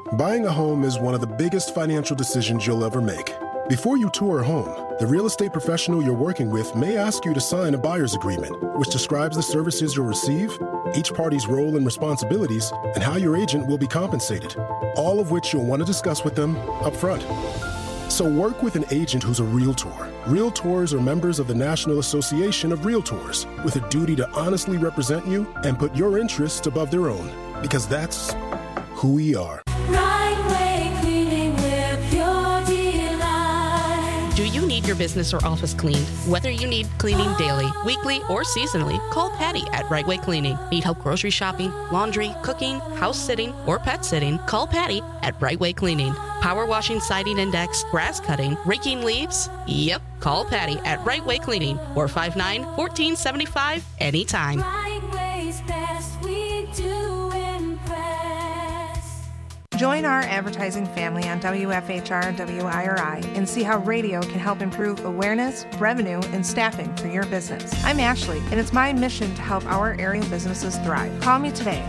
Buying a home is one of the biggest financial decisions you'll ever make. Before you tour a home, the real estate professional you're working with may ask you to sign a buyer's agreement, which describes the services you'll receive, each party's role and responsibilities, and how your agent will be compensated, all of which you'll want to discuss with them up front. So work with an agent who's a Realtor. Realtors are members of the National Association of Realtors with a duty to honestly represent you and put your interests above their own, because that's who we are. Right Way Cleaning, we're pure delight. Do you need your business or office cleaned? Whether you need cleaning daily, weekly, or seasonally, call Patty at Right Way Cleaning. Need help grocery shopping, laundry, cooking, house sitting, or pet sitting? Call Patty at Right Way Cleaning. Power washing, siding index, grass cutting, raking leaves? Yep, call Patty at Right Way Cleaning, 459-1475, anytime. Right Way's best, we do impress. Join our advertising family on WFHR WIRI and see how radio can help improve awareness, revenue, and staffing for your business. I'm Ashley, and it's my mission to help our area businesses thrive. Call me today,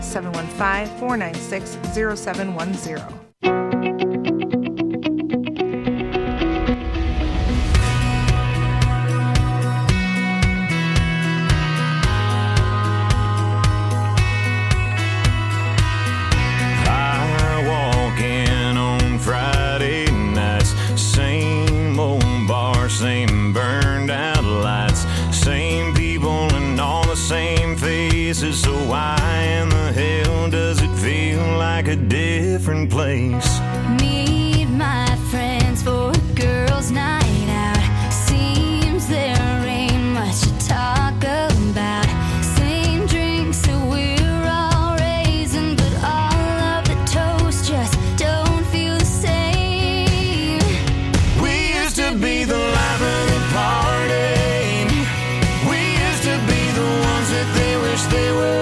715-496-0710. Same burned out lights, same people and all the same faces. So why in the hell does it feel like a different place? Meet my friends for a girls' night out. Seems there ain't much to talk about. Same drinks that we're all raising, but all of the toast just don't feel the same. We used to be the life of the party. We used to be the ones that they wish they were.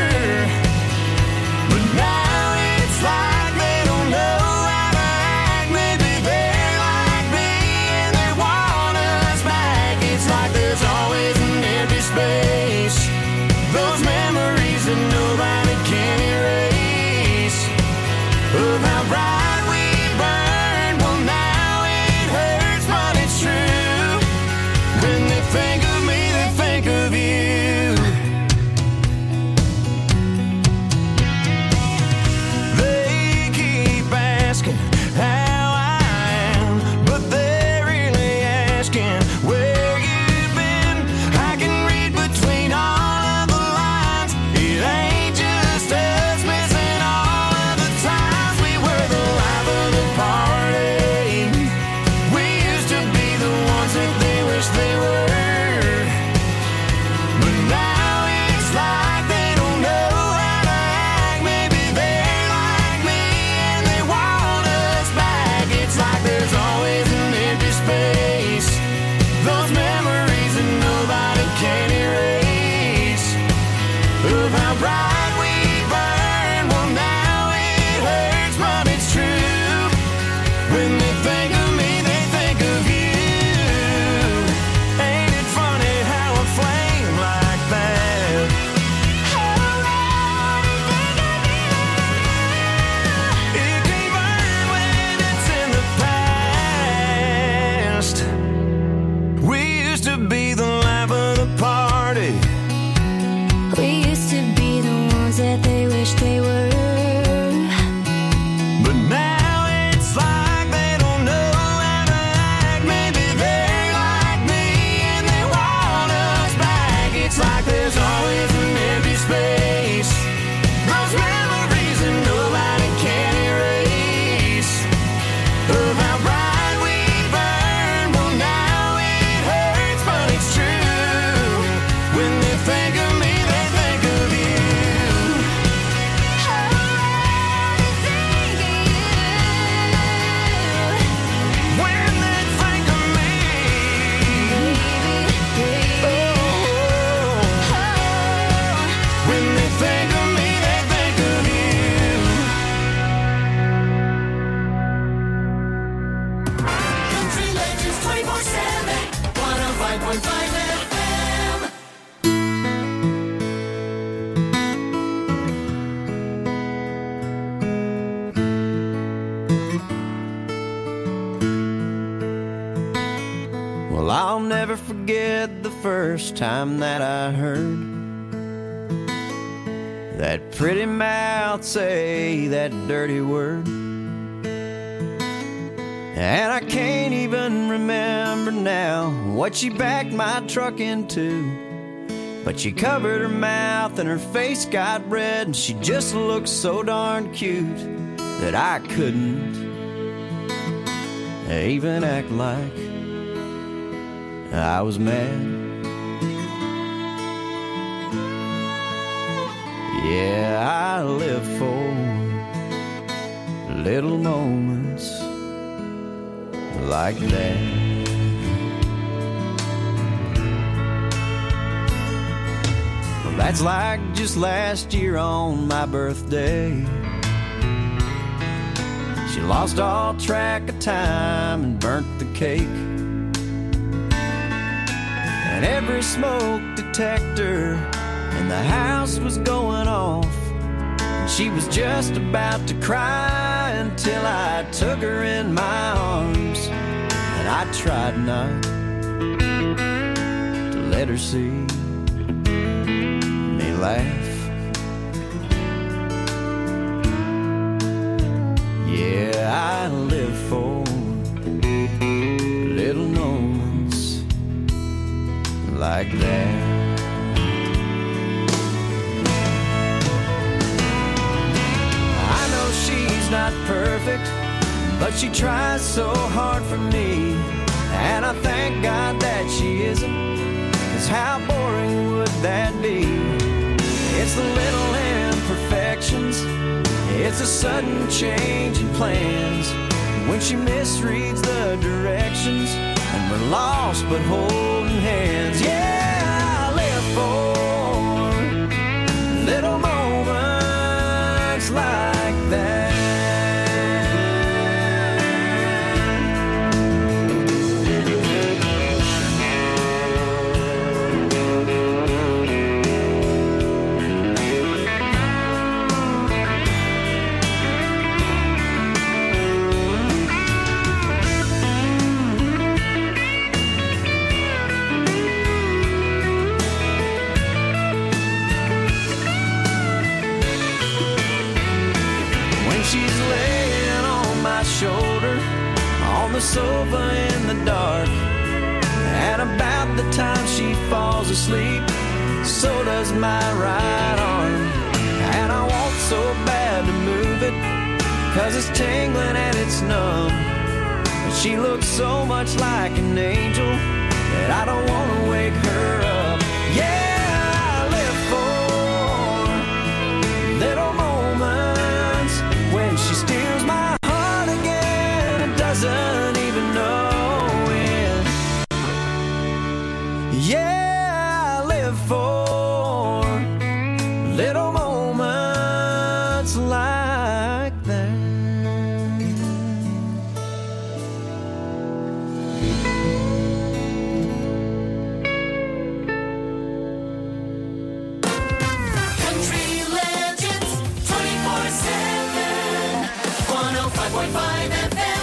But now it's like they don't know how to act. Maybe they're like me and they want us back. It's like there's always an empty space. Those memories that nobody can erase. Of how bright we burned. Well, now it hurts, but it's true. When they think of me, they think of you. They keep asking how I am, but they're really asking where you've been. I can read between all of the lines. It ain't just us missing all of the times we were the life of the party. We used to be the ones that they wish they were. But now it's like they don't know how to act. Maybe they're like me and they want us back. It's like there's always an empty space. Those memories that nobody can erase. Of how bright we burned. Well, now it hurts, but it's true. When they think of me, they think of you. Ain't it funny how a flame like that? It can burn when it's in the past. We used to be the life of the party. We used to be the ones that they wish they were. But now it's like they don't know how to act. Maybe they're like me and they want us back. It's like there's always an empty space. Those memories that nobody can erase. Of how bright we burned. Well, now it hurts, but it's true. When they think of me, they think of you. When they think of me, when they think of me, they think of you. Country Legends 24/7, 105.5 FM. forget the first time that I heard that pretty mouth say that dirty word. And I can't even remember now what she backed my truck into, but she covered her mouth and her face got red, and she just looked so darn cute that I couldn't even act like I was mad. Yeah, I live for little moments like that. Well, that's like just last year on my birthday. She lost all track of time and burnt the cake, and every smoke detector in the house was going off, and she was just about to cry until I took her in my arms, and I tried not to let her see me laugh. Yeah, I live for little moments like that. I know she's not perfect, but she tries so hard for me, and I thank God that she isn't, 'cause how boring would that be? It's the little imperfections, it's a sudden change in plans, when she misreads the directions and we're lost but holding hands. Yeah, I live for little moments like that. Shoulder on the sofa in the dark, and about the time she falls asleep, so does my right arm. And I want so bad to move it, 'cause it's tingling and it's numb, but she looks so much like an angel that I don't want to wake her up. Yeah, I live for little moments when she steals my doesn't even know it. Yeah, I live for little moments like that. Country Legends 24/7 105.5 FM.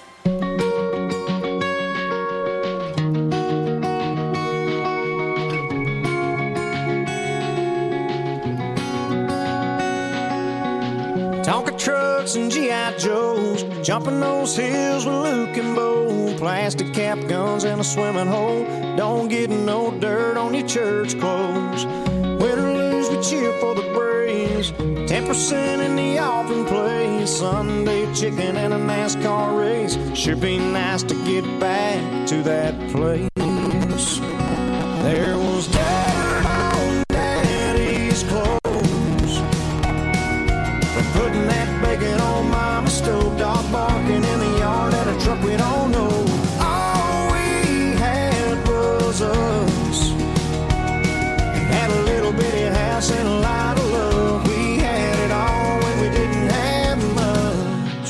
Tonka trucks and G.I. Joes, jumping those hills with Luke and Bo, plastic cap guns and a swimming hole. Don't get no dirt on your church clothes. Win or lose, we cheer for the Braves. 10% in the offering place. Sunday chicken and a NASCAR race. Sure be nice to get back to that place. There was dirt on Daddy's clothes for putting that bacon on Mama's stove. Dog barking in the yard at a truck we don't know. All we had was us. Had a little bitty house and a lot of love. We had it all when we didn't have much.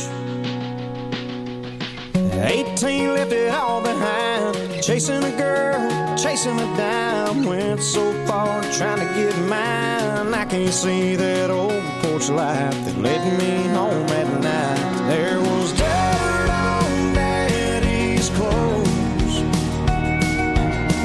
18 left it all behind. Chasing a girl, chasing a dime. Went so far trying to get mine. I can't see that old porch light that led me home at night. There was dirt on Daddy's clothes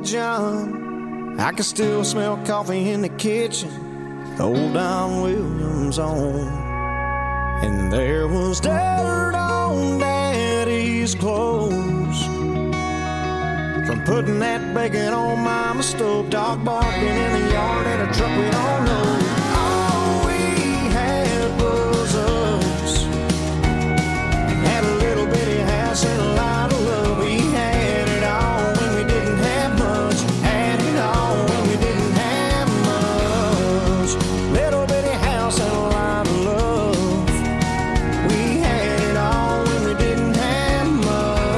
John. I can still smell coffee in the kitchen, the old Don Williams on. And there was dirt on Daddy's clothes from putting that bacon on Mama's stove. Dog barking in the yard at a truck we don't know. All we had was us. Had a little bitty house and a lot of love. We had it all when we didn't have much. Had it all when we didn't have much. Little bitty house and a lot of love. We had it all when we didn't have much.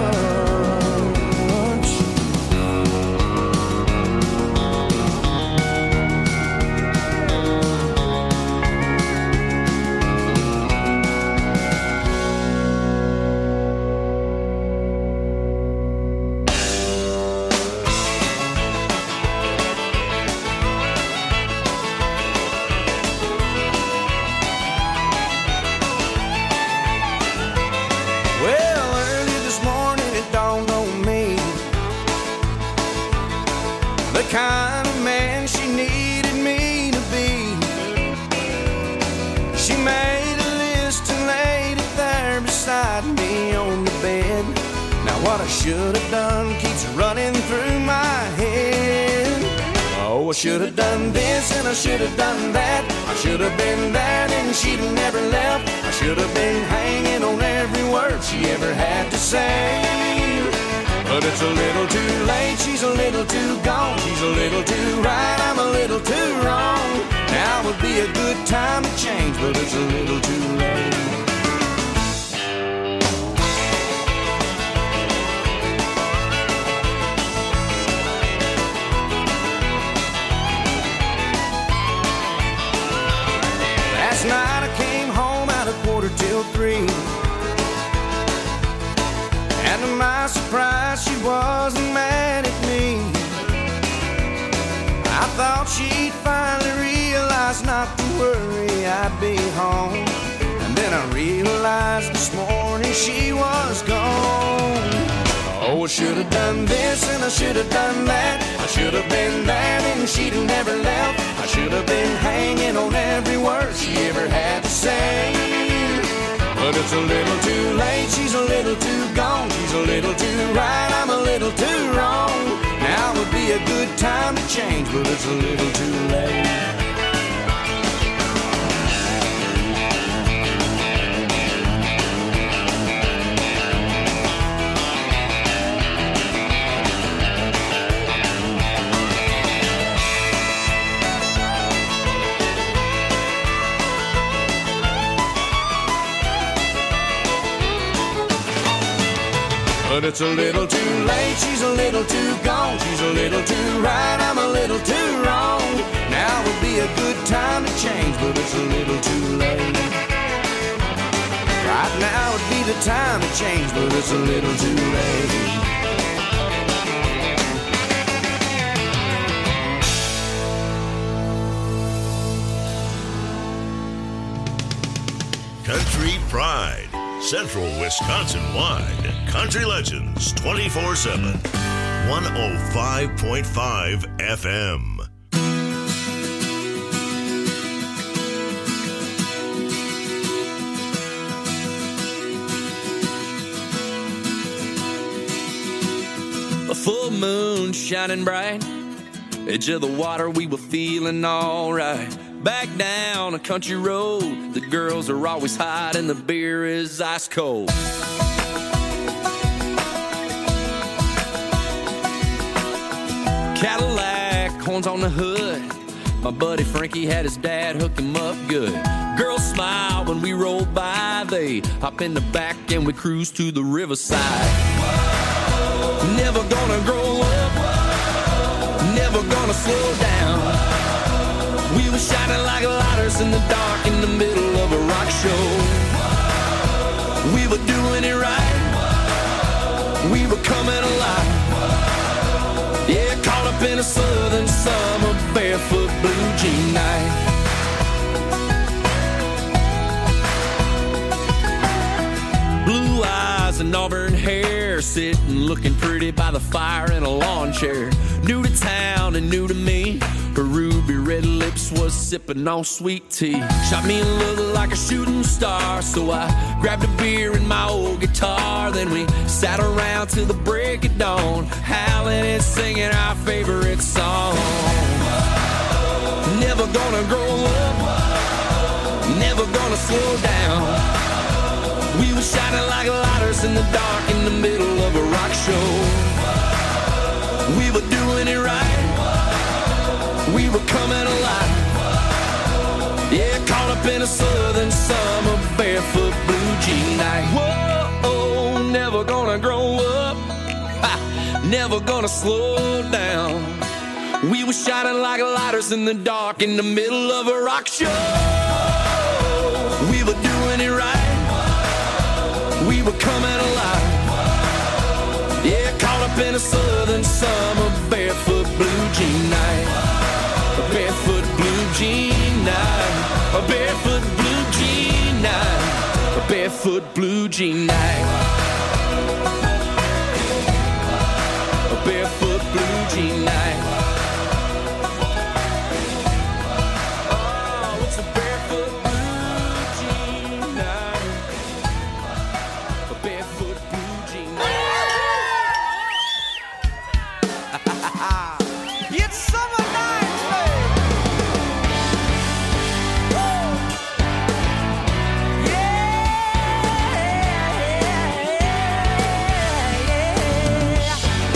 Well, early this morning it dawned on me the kind of man she needed me to be. She made a list and laid it there beside me on the bed. Now what I should have done keeps running through my head. Oh, I should have done this and I should have done that. I should have been there and she'd have never left. I should have been hanging on every word she ever had to say. But it's a little too late, she's a little too gone. She's a little too right, I'm a little too wrong. Now would be a good time to change, but it's a little too late. Last night I came home at 2:45. And to my surprise, she wasn't mad at me. I thought she'd finally realize not to worry, I'd be home. And then I realized this morning she was gone. Oh, I should have done this and I should have done that. I should have been there and she'd have never left. I should have been hanging on every word she ever had to say. But it's a little too late, she's a little too gone. She's a little too right, I'm a little too wrong. Now would be a good time to change, but it's a little too late. But it's a little too late, she's a little too gone. She's a little too right, I'm a little too wrong. Now would be a good time to change, but it's a little too late. Right now would be the time to change, but it's a little too late. Country Pride, Central Wisconsin-wide. Country Legends 24/7. 105.5 FM. A full moon shining bright, edge of the water, we were feeling alright. Back down a country road, the girls are always hot and the beer is ice cold. Cadillac, horns on the hood, my buddy Frankie had his dad hook him up good. Girls smile when we roll by, they hop in the back and we cruise to the riverside. Whoa. Never gonna grow up, whoa. Never gonna slow down. We were shining like lighters in the dark in the middle of a rock show. Whoa. We were doing it right, whoa. We were coming alive. Whoa. Yeah, caught up in a southern summer barefoot blue jean night. Blue eyes and auburn hair, sitting looking pretty by the fire in a lawn chair. New to town and new to me. Her ruby red lips was sipping on sweet tea. Shot me a look like a shooting star, so I grabbed a beer and my old guitar. Then we sat around till the break of dawn, howling and singing our favorite song. Never gonna grow up, never gonna slow down. We were shining like lighters in the dark in the middle of a rock show. We were doing it right, we were coming alive. Yeah, caught up in a southern summer barefoot blue jean night. Whoa, never gonna grow up, never gonna slow down. We were shining like lighters in the dark in the middle of a rock show. We were doing it right, we were coming alive. Yeah, caught up in a southern summer barefoot blue jean night. A barefoot blue jean night. A barefoot blue jean night. A barefoot blue jean night. A barefoot blue jean night. Oh, it's a barefoot blue jean night. A barefoot blue jean night. It's summer night, babe. Woo! Yeah.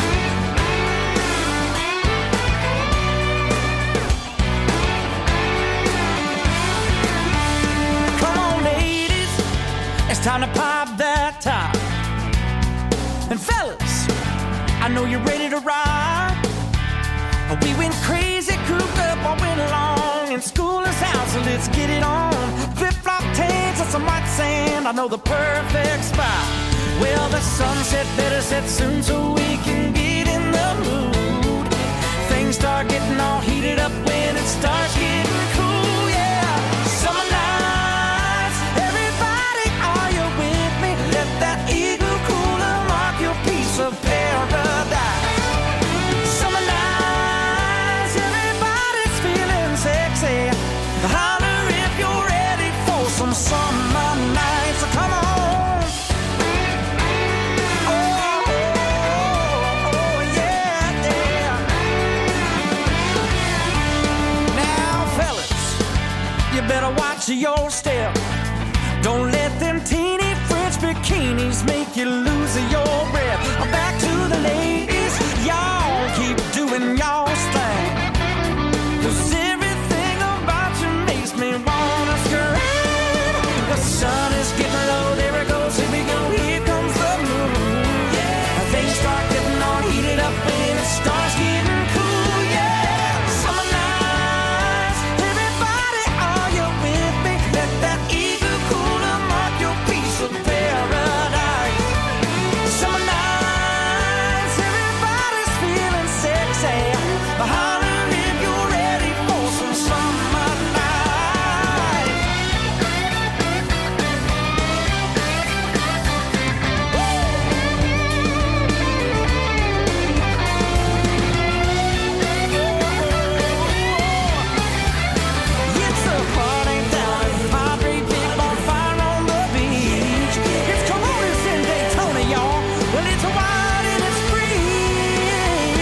Come on, ladies, it's time to pop that top. And fellas, I know you're ready to ride. We went crazy, cooped up all winter long, and school is out, so let's get it on. Flip-flop tanks and some white sand, I know the perfect spot. Well, the sunset better set soon so we can get in the mood. Things start getting all heated up when it starts getting cool, yeah. Summer nights, everybody, are you with me? Let that igloo cooler mark your piece of paradise. Summer nights, everybody's feeling sexy. Holler if you're ready for some summer nights. So come on. Oh, yeah, yeah. Now, fellas, you better watch your step. Don't let them teeny French bikinis make you lose your breath. Back to the ladies, y'all keep doing y'all's thing. 'Cause everything about you makes me wanna scream. The sun is getting low, there it goes, here we go, here comes the moon. Yeah, things start getting all heated up when it starts getting cool. Yeah, summer nights, everybody, are you with me? Let that igloo cooler mark your piece of paradise. Summer nights, everybody's feeling sexy. Holler if you're ready for some summer night. It's a party down at Padre, big bonfire on the beach. It's Coronas in Daytona, y'all. Well, it's wild and it's free.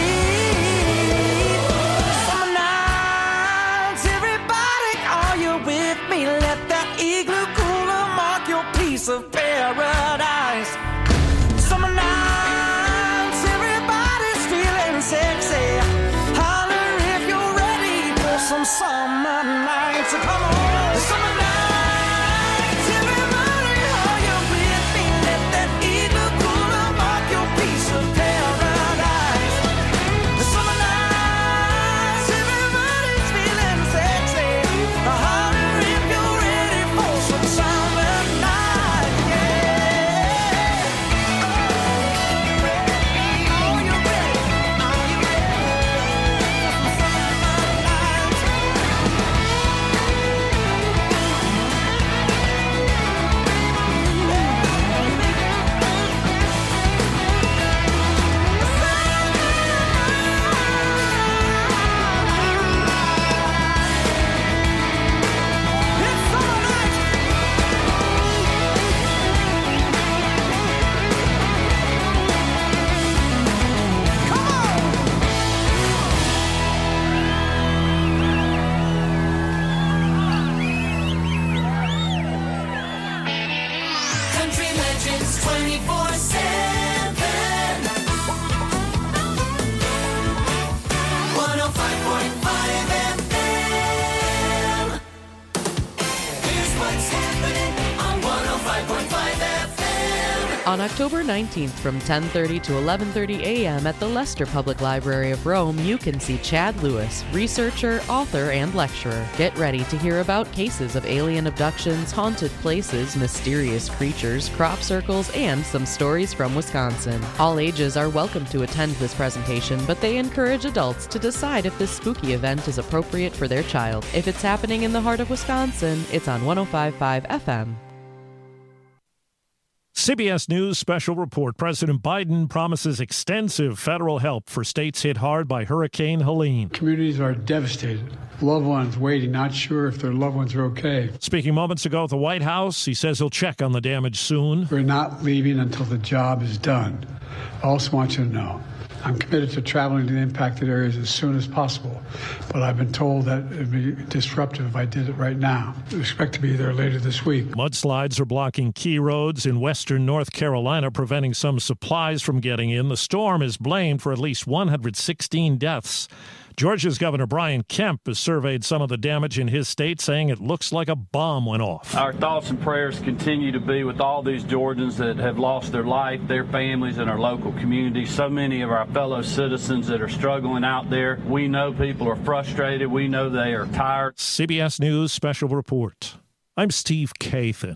Summer nights, everybody, are you with me? Let that igloo cooler mark your piece of paradise. Summer nights, everybody's feeling sexy. Holler if you're ready for some summer nights. So come on. Summer nights, everybody, are you with me? Let that igloo cooler mark your piece of paradise. Summer nights, everybody's feeling sexy. Holler if you're ready for some summer night. Yeah. Country Legends 24/7. 105.5 FM. Here's what's happening on 105.5 FM. On October 19th from 10:30 to 11:30 a.m. at the Leicester Public Library of Rome, you can see Chad Lewis, researcher, author, and lecturer. Get ready to hear about cases of alien abductions, haunted places, mysterious creatures, crop circles, and some stories from Wisconsin. All ages are welcome to attend this presentation, but they encourage adults to decide if this spooky event is appropriate for their child. If it's happening in the heart of Wisconsin, it's on 105.5 FM. CBS News special report. President Biden promises extensive federal help for states hit hard by Hurricane Helene. Communities are devastated. Loved ones waiting, not sure if their loved ones are okay. Speaking moments ago at the White House, he says he'll check on the damage soon. We're not leaving until the job is done. I also want you to know, I'm committed to traveling to the impacted areas as soon as possible, but I've been told that it would be disruptive if I did it right now. I expect to be there later this week. Mudslides are blocking key roads in western North Carolina, preventing some supplies from getting in. The storm is blamed for at least 116 deaths. Georgia's Governor Brian Kemp has surveyed some of the damage in his state, saying it looks like a bomb went off. Our thoughts and prayers continue to be with all these Georgians that have lost their life, their families, and our local community. So many of our fellow citizens that are struggling out there. We know people are frustrated. We know they are tired. CBS News special report. I'm Steve Kathan.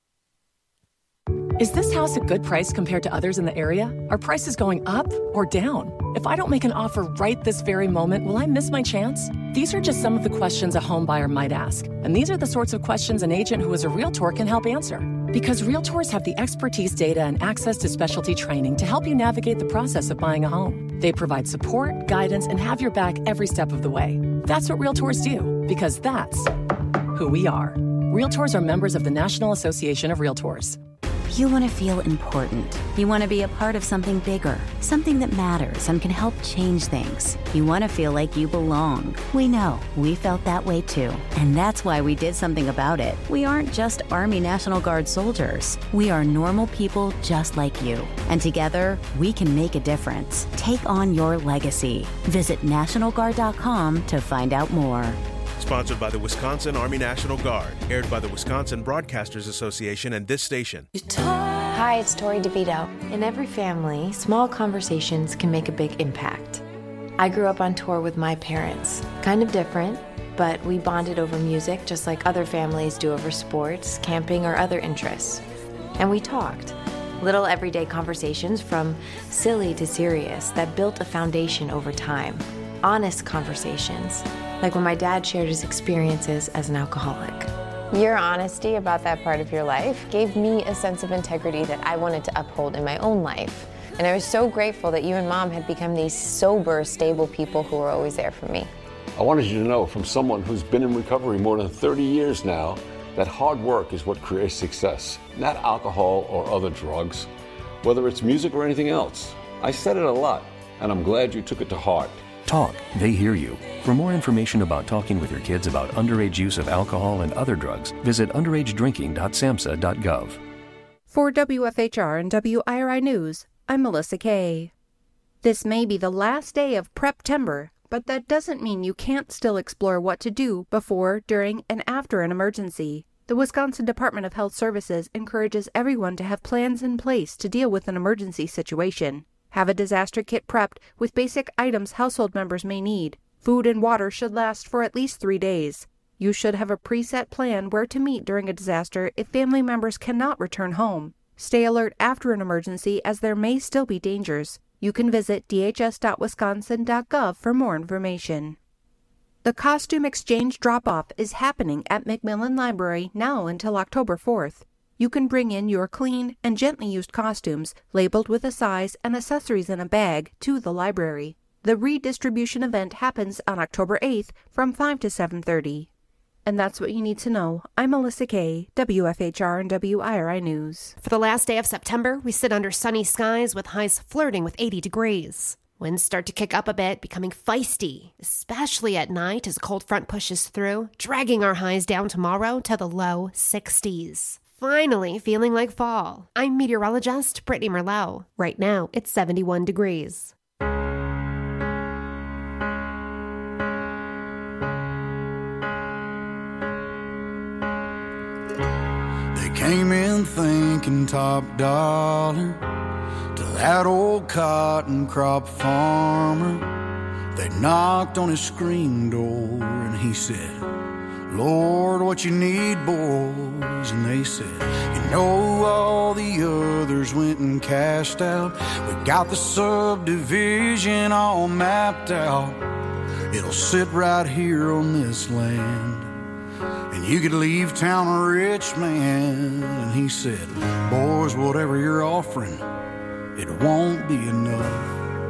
Is this house a good price compared to others in the area? Are prices going up or down? If I don't make an offer right this very moment, will I miss my chance? These are just some of the questions a home buyer might ask. And these are the sorts of questions an agent who is a Realtor can help answer. Because Realtors have the expertise, data, and access to specialty training to help you navigate the process of buying a home. They provide support, guidance, and have your back every step of the way. That's what Realtors do, because that's who we are. Realtors are members of the National Association of Realtors. You want to feel important. You want to be a part of something bigger, something that matters and can help change things. You want to feel like you belong. We know. We felt that way too. And that's why we did something about it. We aren't just Army National Guard soldiers. We are normal people just like you. And together, we can make a difference. Take on your legacy. Visit NationalGuard.com to find out more. Sponsored by the Wisconsin Army National Guard. Aired by the Wisconsin Broadcasters Association and this station. Hi, it's Tori DeVito. In every family, small conversations can make a big impact. I grew up on tour with my parents. Kind of different, but we bonded over music just like other families do over sports, camping, or other interests. And we talked. Little everyday conversations from silly to serious that built a foundation over time. Honest conversations, like when my dad shared his experiences as an alcoholic. Your honesty about that part of your life gave me a sense of integrity that I wanted to uphold in my own life. And I was so grateful that you and Mom had become these sober, stable people who were always there for me. I wanted you to know, from someone who's been in recovery more than 30 years now, that hard work is what creates success, not alcohol or other drugs, whether it's music or anything else. I said it a lot, and I'm glad you took it to heart. Talk, they hear you. For more information about talking with your kids about underage use of alcohol and other drugs, visit underagedrinking.samhsa.gov. For WFHR and WIRI News, I'm Melissa Kay. This may be the last day of Prep-tember, but that doesn't mean you can't still explore what to do before, during, and after an emergency. The Wisconsin Department of Health Services encourages everyone to have plans in place to deal with an emergency situation. Have a disaster kit prepped with basic items household members may need. Food and water should last for at least 3 days. You should have a preset plan where to meet during a disaster if family members cannot return home. Stay alert after an emergency as there may still be dangers. You can visit dhs.wisconsin.gov for more information. The costume exchange drop-off is happening at McMillan Library now until October 4th. You can bring in your clean and gently used costumes, labeled with a size and accessories in a bag, to the library. The redistribution event happens on October 8th from 5 to 7:30. And that's what you need to know. I'm Melissa Kay, WFHR and WIRI News. For the last day of September, we sit under sunny skies with highs flirting with 80 degrees. Winds start to kick up a bit, becoming feisty, especially at night as a cold front pushes through, dragging our highs down tomorrow to the low 60s. finally feeling like fall. I'm meteorologist Brittany Merlot. Right now, it's 71 degrees. They came in thinking top dollar to that old cotton crop farmer. They knocked on his screen door and he said, Lord, what you need, boys? And they said, you know, all the others went and cashed out. We got the subdivision all mapped out. It'll sit right here on this land, and you could leave town a rich man. And he said, boys, whatever you're offering, it won't be enough.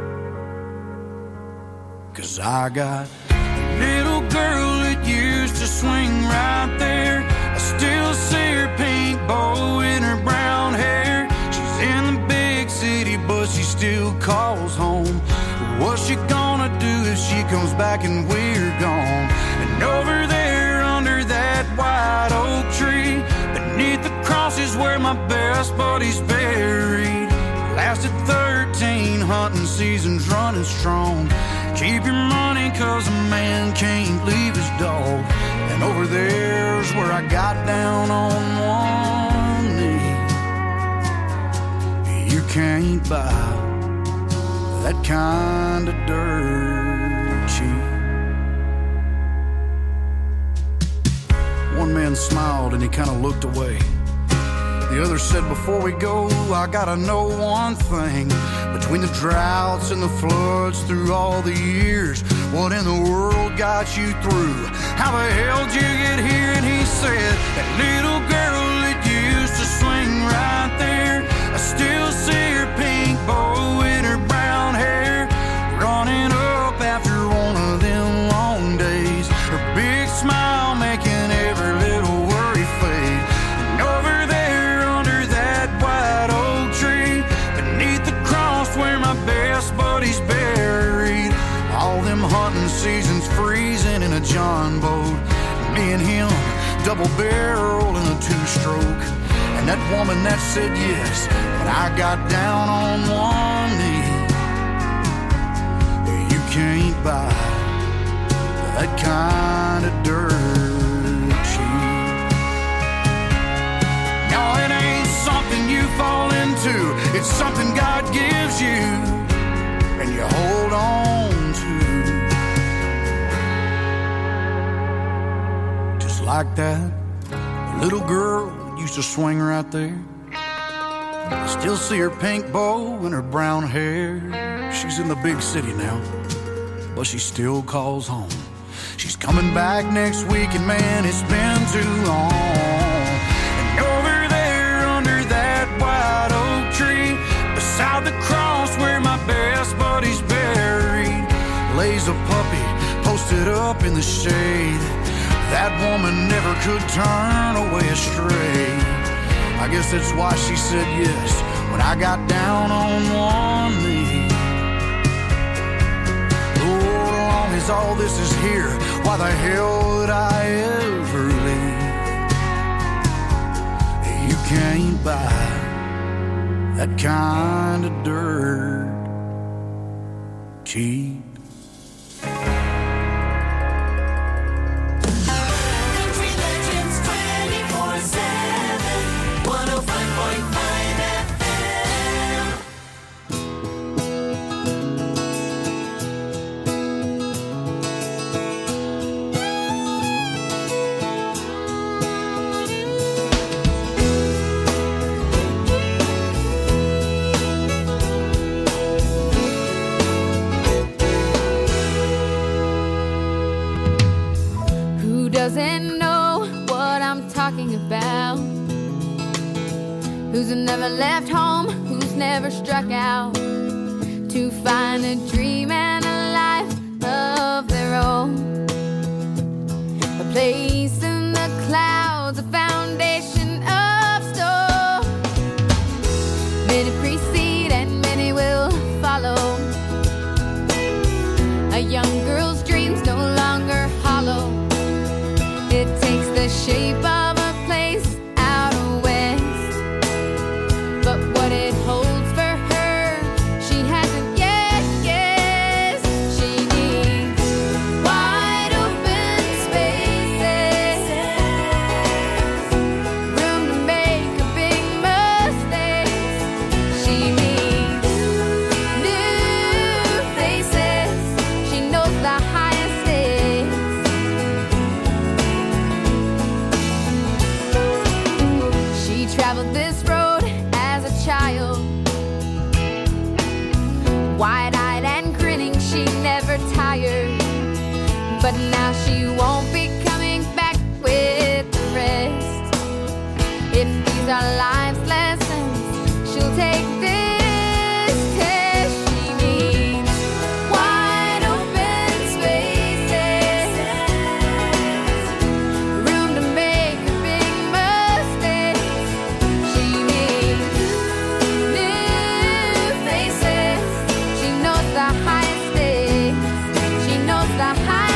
'Cause I got a little girl that used to swing right there. I still see her pink bow in her brown hair. She's in the big city, but she still calls home. What's she gonna do if she comes back and we're gone? And over there under that white oak tree, beneath the cross is where my best buddy's buried. Lasted 13 hunting seasons running strong. Keep your money 'cause a man can't leave his dog. And over there's where I got down on one knee. You can't buy that kind of dirt cheap. One man smiled and he kind of looked away. The other said, before we go, I gotta know one thing. Between the droughts and the floods through all the years, what in the world got you through? How the hell did you get here? And he said, that little girl that used to swing right there, I still see her pink bow in her brown hair, running up after one of them long days. Her big smile making every little worry fade. And over there under that white oak tree, beneath the cross where my best buddy's buried, all them hunting seasons freezing in a John boat, me and him double barrel in a two-stroke. And that woman that said yes, but I got down on one knee. You can't buy that kind of dirt cheap. No, it ain't something you fall into. It's something God gives you and you hold on to. Just like that little girl used to swing right there. I still see her pink bow and her brown hair. She's in the big city now, but she still calls home. She's coming back next week, and man, it's been too long. And over there under that white oak tree, beside the cross where my best buddy's buried, lays a puppy posted up in the shade. That woman never could turn away astray. I guess that's why she said yes when I got down on one knee. Lord, as long as all this is here, why the hell would I ever leave? You can't buy that kind of dirt cheap. Doesn't know what I'm talking about. Who's never left home, who's never struck out to find a dream and a life of their own. A place in the clouds, a foundation of stone. Many precede and many will follow. A young girl's dreams no longer hollow. It takes the shape of a place out west. wide-eyed and grinning, she never tired. But now she won't be coming back with the rest. If these are life's lessons, she'll take this test. She needs wide open spaces, room to make big mistakes. She needs new faces. She knows the highest stakes. She knows the highest stakes.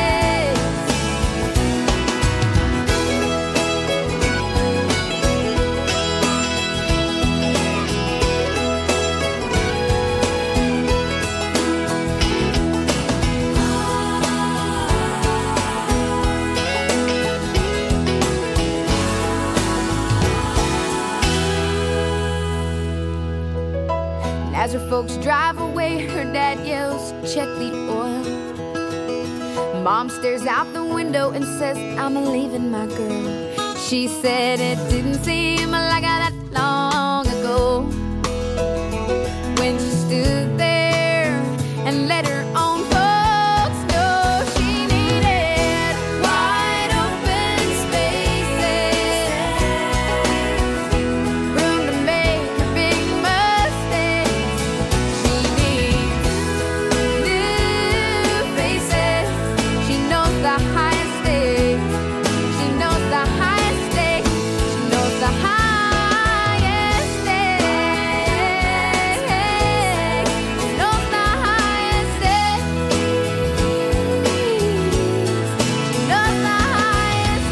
As her folks drive away, her dad yells, check the oil. Mom stares out the window and says, I'm leaving my girl. She said it didn't seem like that long ago, when she stood there and let her own folks know she needed wide open spaces, room to make big mistakes. She needs new faces. She knows the highest stakes. She knows the highest stakes. She knows the highest stakes. She knows the highest stakes. She knows the highest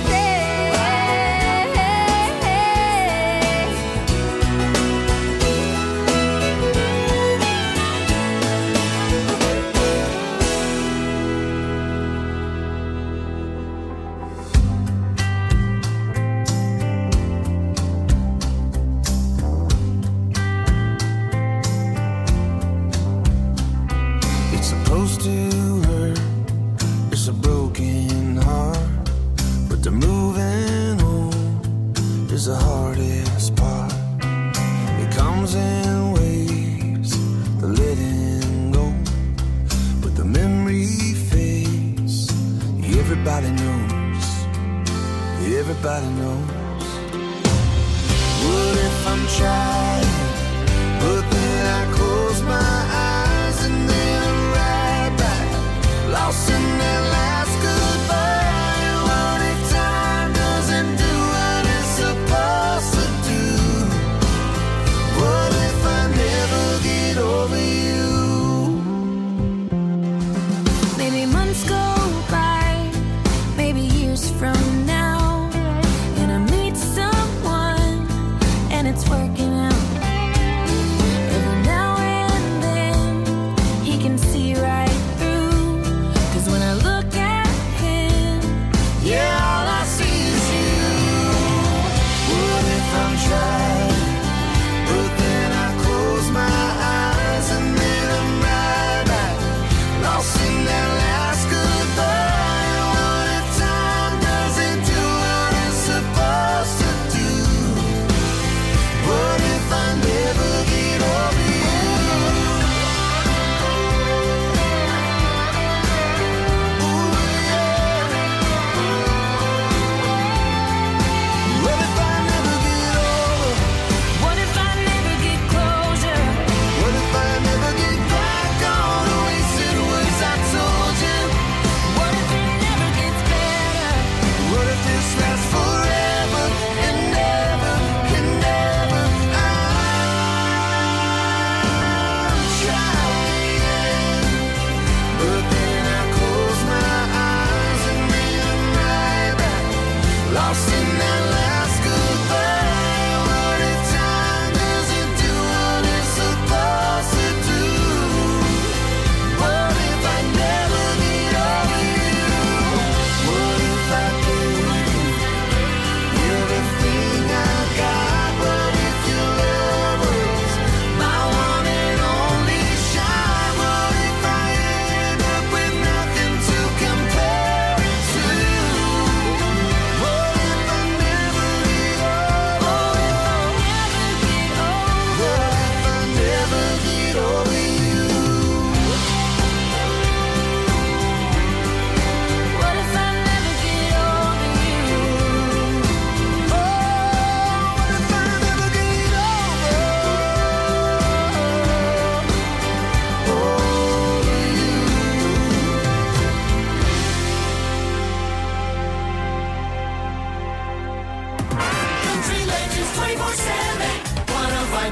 It's supposed to hurt, it's a broken heart, but the moving on is the hardest part. It comes in waves, the letting go, but the memory fades. Everybody knows, everybody knows. What if I'm trying, but then I close my eyes and then right back, lost in that last goodbye? What if time doesn't do what it's supposed to do? What if I never get over you? Maybe months go by, maybe years from now, and I meet someone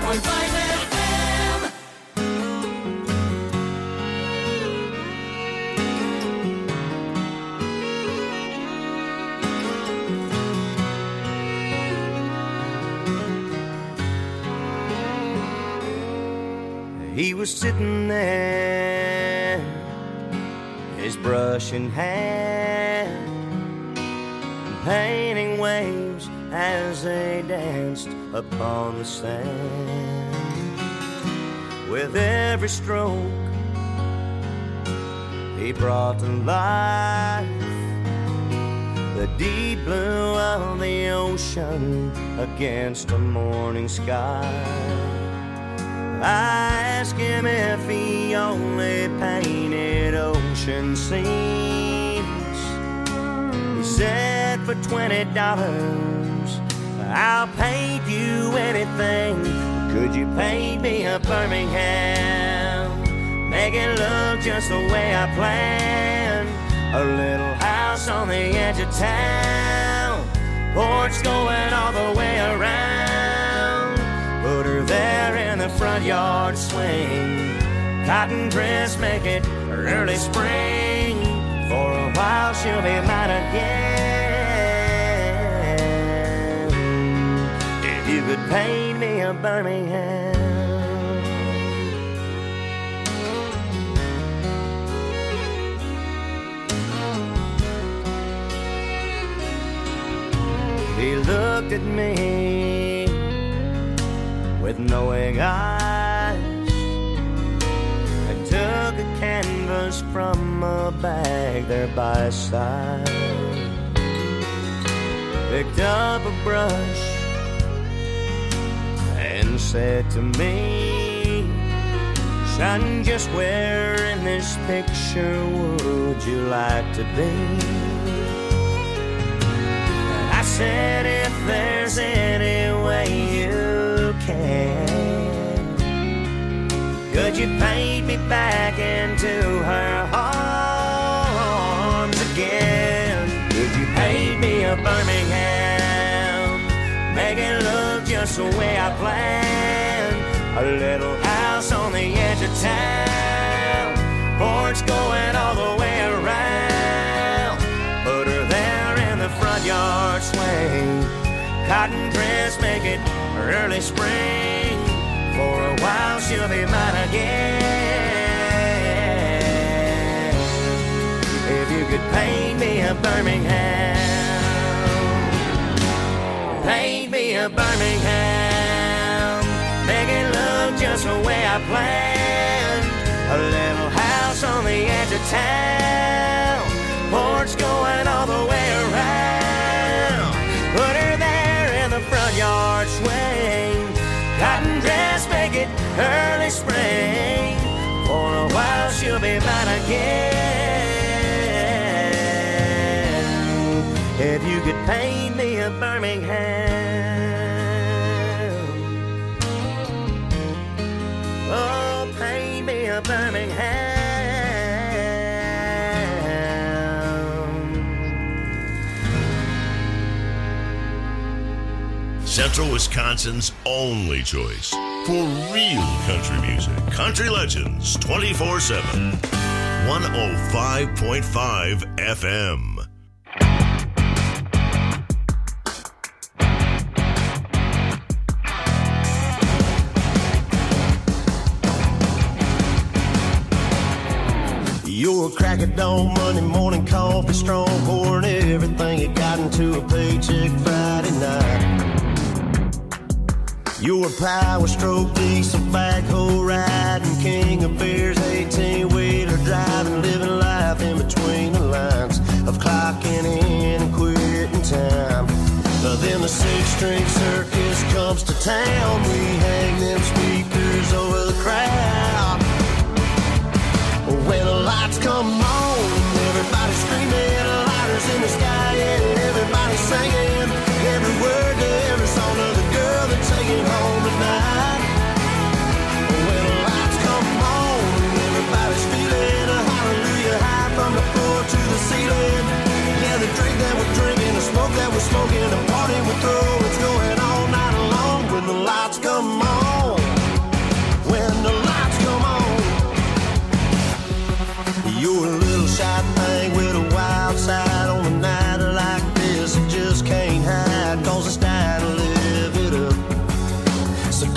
105.5 FM. He was sitting there, his brush in hand, painting waves as they danced upon the sand. With every stroke, he brought to life the deep blue of the ocean against a morning sky. I asked him if he only painted ocean scenes. He said for $20 I'll paint you anything. Could you paint me a Birmingham? Make it look just the way I planned. A little house on the edge of town, porch going all the way around. Put her there in the front yard swing. Cotton dress, make it early spring. For a while she'll be mine again. If you could paint me a Birmingham. He looked at me with knowing eyes and took a canvas from a bag there by his side. Picked up a brush and said to me, "Son, just where in this picture would you like to be?" And I said, "If there's any way you can, could you paint me back into her arms again? Could you paint me a Birmingham? Make it look just the way I planned. A little house on the edge of town, porch going all the way around. Put her there in the front yard swing. Cotton dress, make it early spring. For a while she'll be mine again. If you could paint me a Birmingham, paint me a Birmingham. Make it look just the way I planned. A little house on the edge of town, porch going all the way around. Put her there in the front yard swing. Cotton dress, make it early spring. For a while she'll be mine again. If you could paint me a Birmingham, oh, paint me a Birmingham. Central Wisconsin's only choice for real country music. Country Legends 24/7. 105.5 FM. You're a crack at dawn, Monday morning coffee, strong, pouring everything you got into a paycheck Friday night. You're a power stroke, diesel backhoe riding, king of beers, 18-wheeler driving, living life in between the lines of clocking in and quitting time. Then the six-string circus comes to town. We hang them speakers over the crowd. When the lights come on, everybody's screaming, lighters in the sky, and everybody's singing every word to every song of the girl they're taking home tonight. When the lights come on, everybody's feeling a hallelujah high from the floor to the ceiling. Yeah, the drink that we're drinking, the smoke that we're smoking, the party we're throwing, it's going all night long when the lights come on.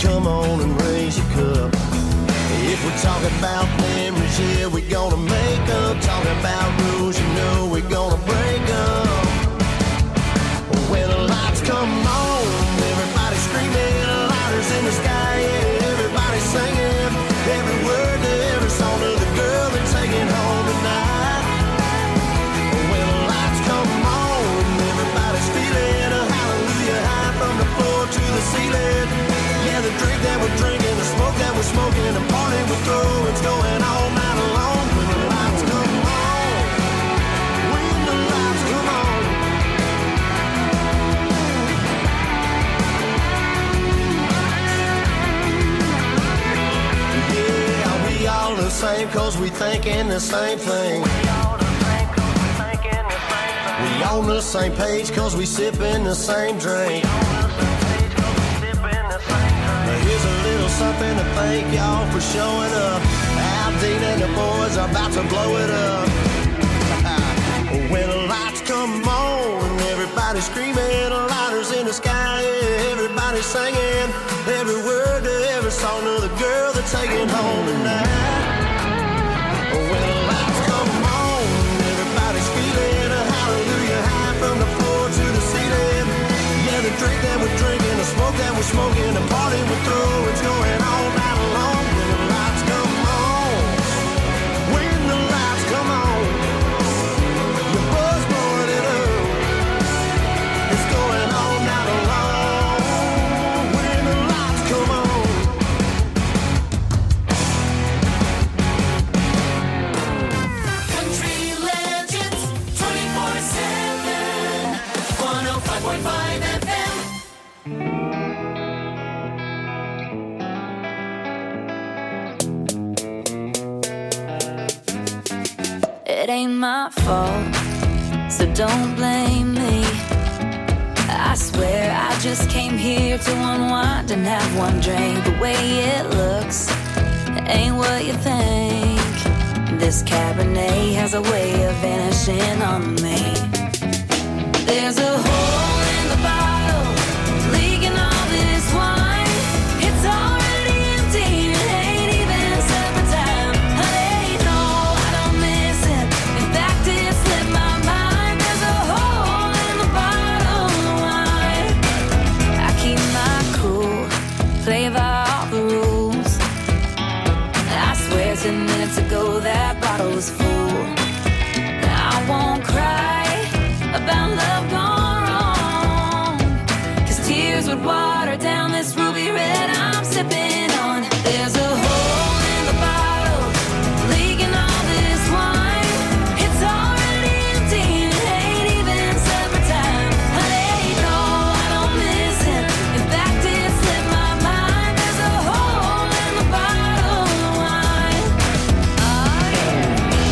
come on and raise your cup. If we're talking about memories, yeah, we're gonna make up. Talking about rules, you know we're gonna break up. When the lights come on, everybody screaming, lighters in the sky, yeah, everybody singing. Every word to every song to the girl they're taking home tonight. When the lights come on, everybody's feeling a hallelujah high from the floor to the ceiling. Yeah, the drink that we're drinking, the smoke that we're smoking, the party we're throwing, it's going all night long. When the lights come on, when the lights come on. Yeah, we all the same cause we thinking the same thing. We on the same page cause we sipping the same drink. Here's a little something to thank y'all for showing up. Al Dean and the boys are about to blow it up. When the lights come on, everybody's screaming, lighters in the sky, yeah, everybody's singing. Every word to every song to the girl they're taking home tonight. When the lights come on, everybody's feeling a hallelujah high from the floor to the ceiling. Yeah, the drink that we're drinking, the smoke that we're smoking, the party we're throwing, it's going all night long. When the lights come on, when the lights come on, your buzz blowing it up, it's going all night long. When the lights come on. Country Legends 24/7 105.5 FM. It ain't my fault, so don't blame me. I swear I just came here to unwind and have one drink. The way it looks ain't what you think. This Cabernet has a way of vanishing on me. There's a hole in the bottle, leaking all this wine. It's already empty, it ain't even supper time. Honey, no, I don't miss it. In fact, it slipped my mind. There's a hole in the bottle of wine. I keep my cool, play by all the rules. I swear 10 minutes ago that bottle was full. I won't cry about love gone wrong, 'cause tears would water down this ruby red I'm sipping on. There's a hole in the bottle, leaking all this wine. It's already empty, it ain't even supper time. Honey, no, I don't miss it. In fact, it slipped my mind. There's a hole in the bottle of wine. Oh, yeah.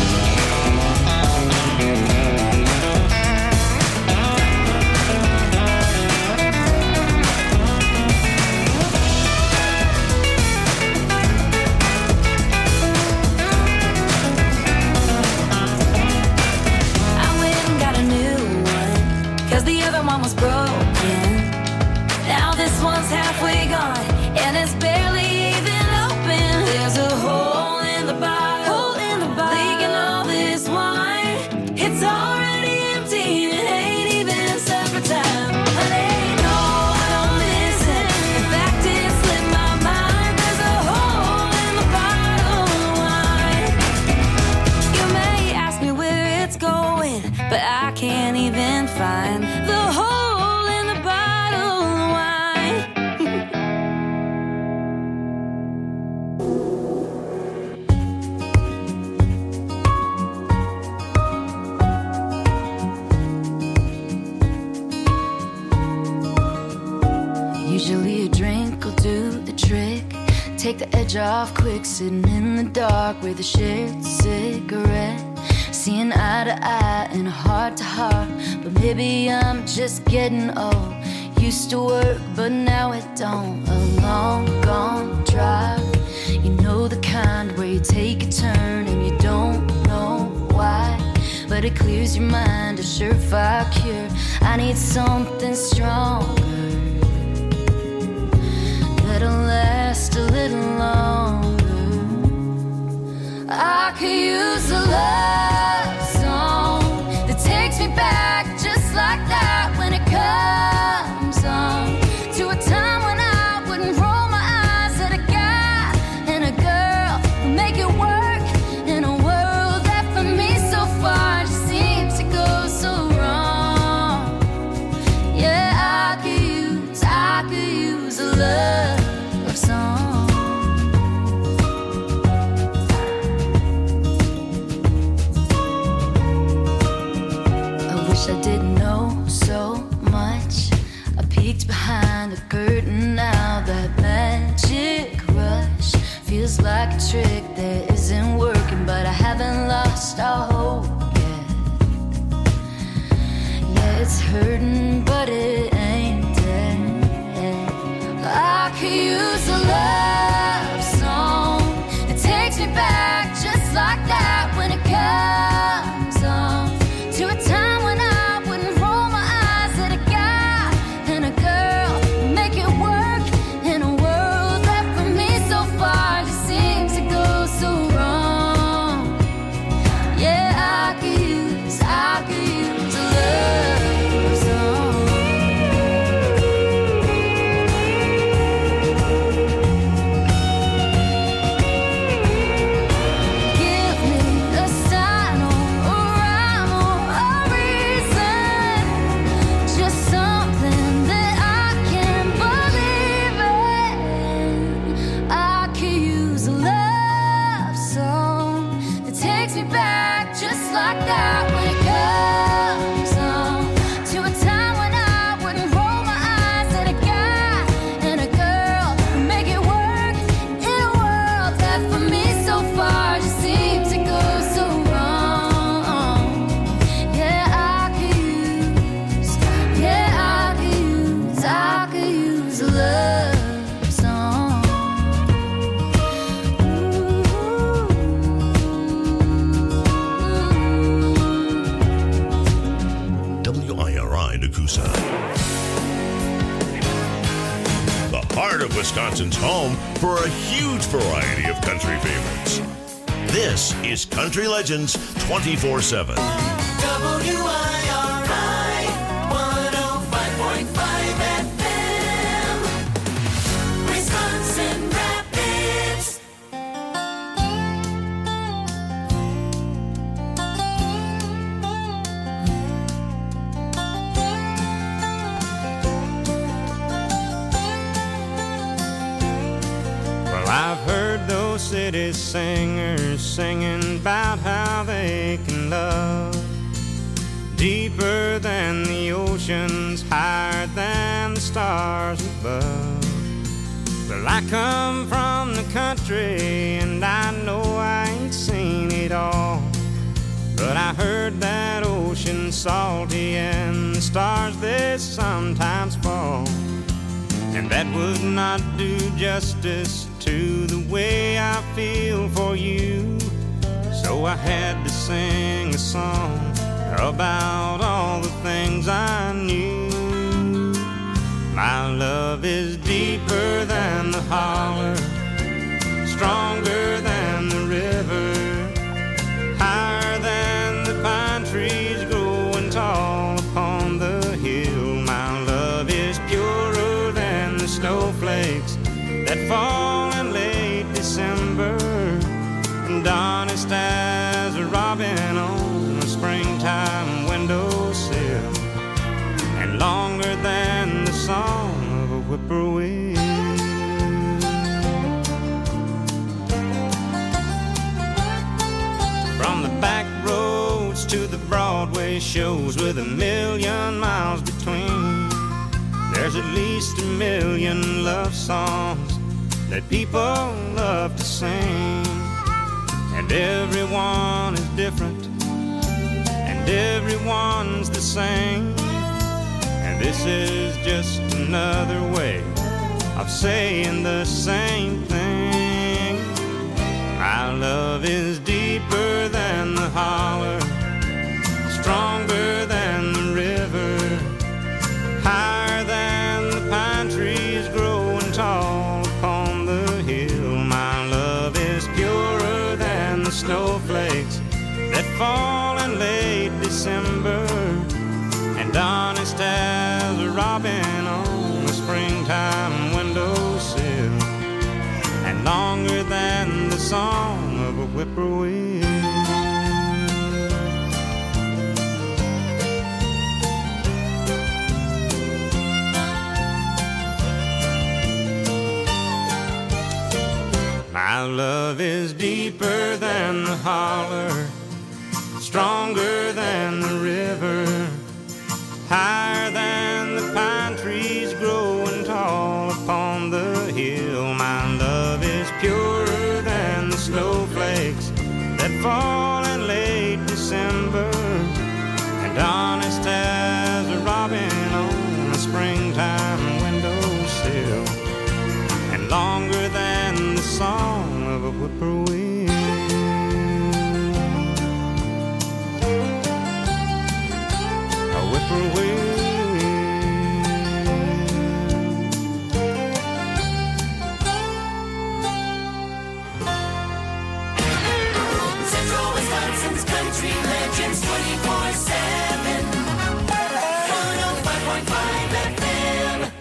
I went and got a new one, 'cause the other one was broken. Now this one's halfway gone, and it's barely even open. There's a hole in the bottle, leaking all this wine. It's already empty, it ain't even supper time. Honey, no, I don't miss it. In fact, it slipped my mind. There's a hole in the bottle of wine. You may ask me where it's going, but I can't even find the hole in the bottle of wine. Usually a drink will do the trick. Take the edge off quick, sitting in the dark with a shared cigarette. Seeing eye to eye and a heart to heart. But maybe I'm just getting old. Used to work, but now it don't. A long gone drive, you know the kind where you take a turn and you don't know why. But it clears your mind, a surefire cure. I need something stronger that'll last use a love song that takes me back just like that when it comes on to a time when I wouldn't roll my eyes at a guy and a girl and make it work in a world that for me so far just seems to go so wrong. Yeah, I could use a love song. Give me a sign or a rhyme or a reason, just something that I can believe in. I could use a love song that takes me back just like that when it comes on to a time when I wouldn't roll my eyes at a guy and a girl and make it work in a world that for me so far just seems to go so wrong. Yeah, I could use a love song. WIRI Nakusa. The heart of Wisconsin's home for a huge variety of country favorites. This is Country Legends 24/7. WIRI 105.5 FM, Wisconsin Rapids. Well, I've heard those city singers singing about how they can love deeper than the oceans, higher than the stars above. Well, I come from the country and I know I ain't seen it all, but I heard that ocean's salty and the stars they sometimes fall. And that would not do justice to the way I feel for you. So I had to sing a song about all the things I knew. My love is deeper than the holler, stronger than the river, higher than the pine trees growing tall upon the hill. My love is purer than the snowflakes that fall in late December, and honest as a robin on a springtime windowsill, and longer than the song of a whippoorwill. From the back roads to the Broadway shows with 1,000,000 miles between, there's at least 1,000,000 love songs that people love to sing. And everyone is different, and everyone's the same. And this is just another way of saying the same thing. My love is deeper than the holler, stronger than the river, higher than the pine trees growing tall upon the hill. My love is purer than the snowflakes that fall in late December, and honest as a robin on a springtime windowsill, and longer than the song of a whippoorwill. My love is deeper than the holler, stronger than the river, higher than the pine trees growing tall upon the hill. My love is purer than the snowflakes that fall in late December, and honest as a robin on a springtime windowsill, and longer than the song of a whippoorwill. A whippoorwill. Central Wisconsin's Country Legends 24/7. 105.5 FM.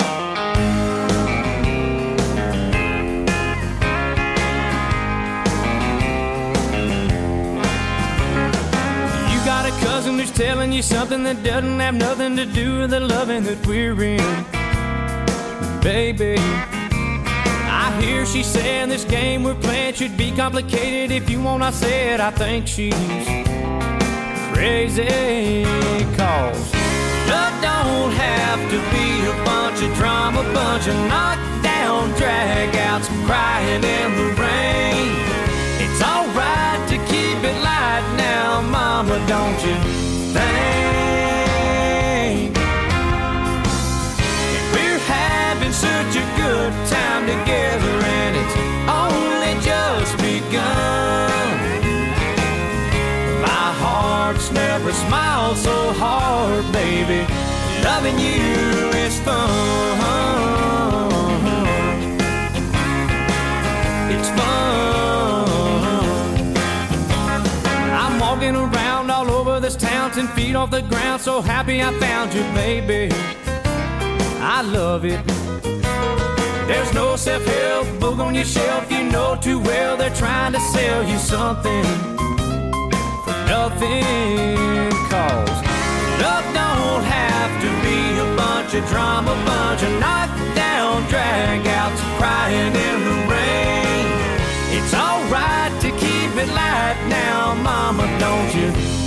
You got a cousin who's telling you something that doesn't have nothing to do with the loving that we're in. Baby, I hear she saying this game we're playing should be complicated. If you want, I said I think she's crazy. Cause love don't have to be a bunch of drama, bunch of knockdown drag-outs, crying in the rain. It's alright to keep it light now, mama, don't you think? We're having such a good time together, and it's only just begun. My heart's never smiled so hard, baby. Loving you is fun. It's fun. I'm walking around all over this town, 10 feet off the ground, so happy I found you, baby. I love it. There's no self-help book on your shelf. You know too well they're trying to sell you something for nothing. Cause love don't have to be a bunch of drama, bunch of knockdown drag-outs, crying in the rain. It's alright to keep it light now, mama, don't you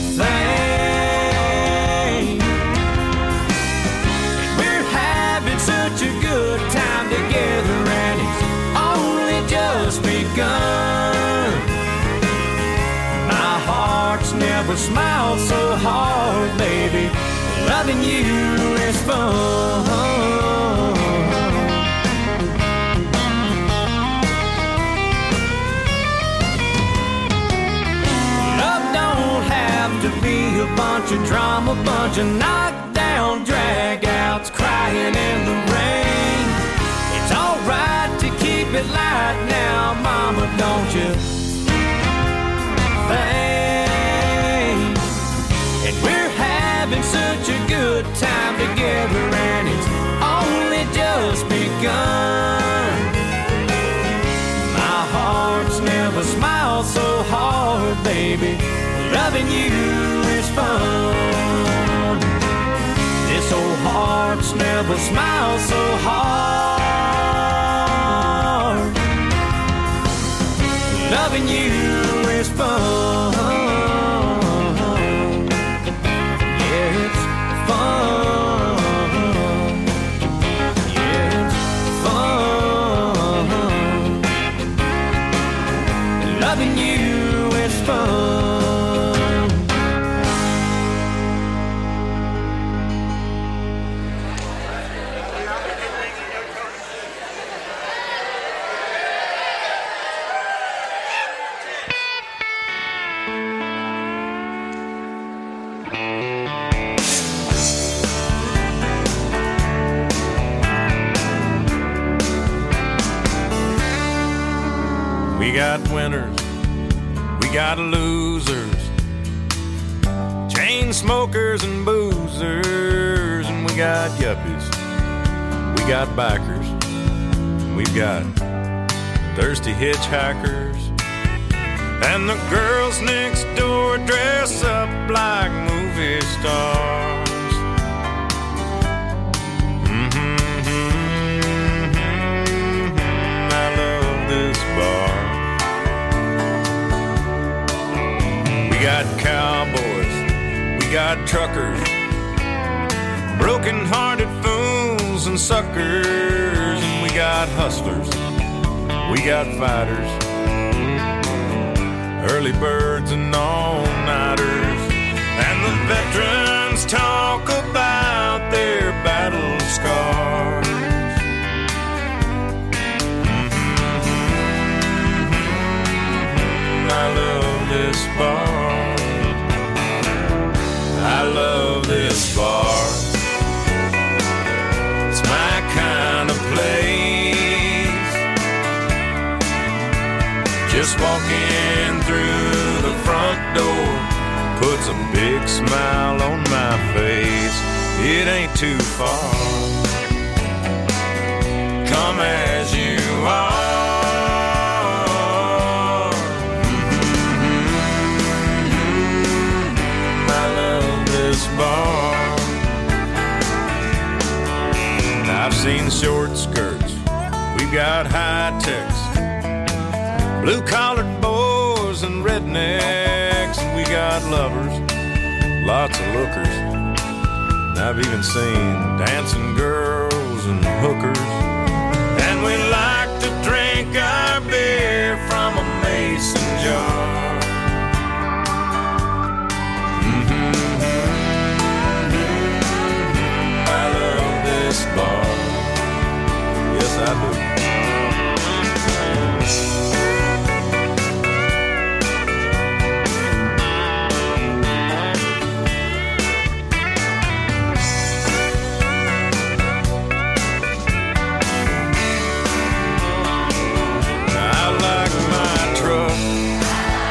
think? We're having such a good time together, and it's only just begun. My heart's never smiled so hard, baby. Loving you is fun. To be a bunch of drama, bunch of knockdown drag-outs, crying in the rain. It's alright to keep it light now, mama, don't you think? And we're having such a good time together, and it's only just begun. My heart's never smiled so hard, baby. Loving you is fun. This old heart's never smiled so hard. Loving you is fun. Yeah, it's fun. Yeah, it's fun. Loving you is fun. We got winners, we got losers, chain smokers and boozers, and we got yuppies, we got bikers, we've got thirsty hitchhikers, and the girls next door dress up like movie stars. I love this bar. We got cowboys, we got truckers, broken-hearted fools and suckers, and we got hustlers, we got fighters, early birds and all-nighters, and the veterans talk about their battle scars. bar. I love this bar. It's my kind of place. Just walking through the front door puts a big smile on my face. It ain't too far. Come as you are. I love this bar. I've seen short skirts, we've got high techs, blue-collared boys and rednecks, and we got lovers, lots of lookers. And I've even seen dancing girls